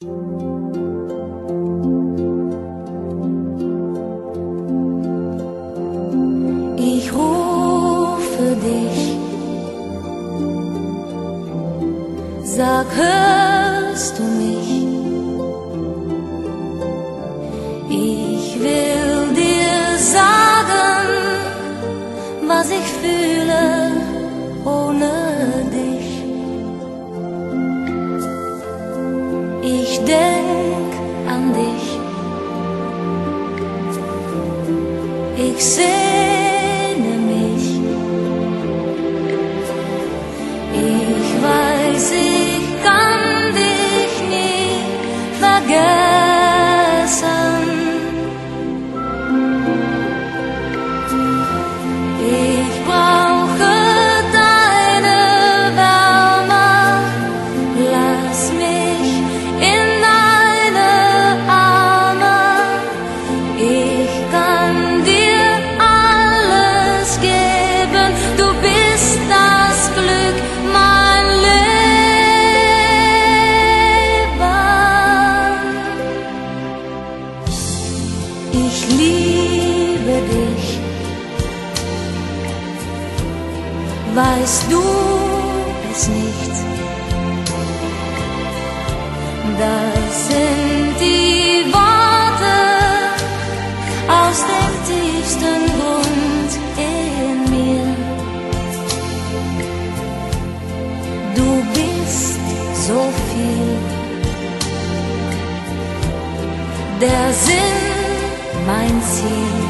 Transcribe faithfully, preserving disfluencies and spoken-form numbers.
Ich rufe dich, sag, hörst du mich? Ich will dir sagen, was ich fühle ohne dich. Ich denk an dich, ich sehne mich. Ich weiß, ich kann dich nie vergessen. Ich brauche deine Wärme, lass mich in deine Arme. Ich kann dir alles geben, du bist das Glück, mein Leben. Ich liebe dich, weißt du es nicht? Das sind die Worte aus dem tiefsten Grund in mir. Du bist so viel, der Sinn, mein Ziel.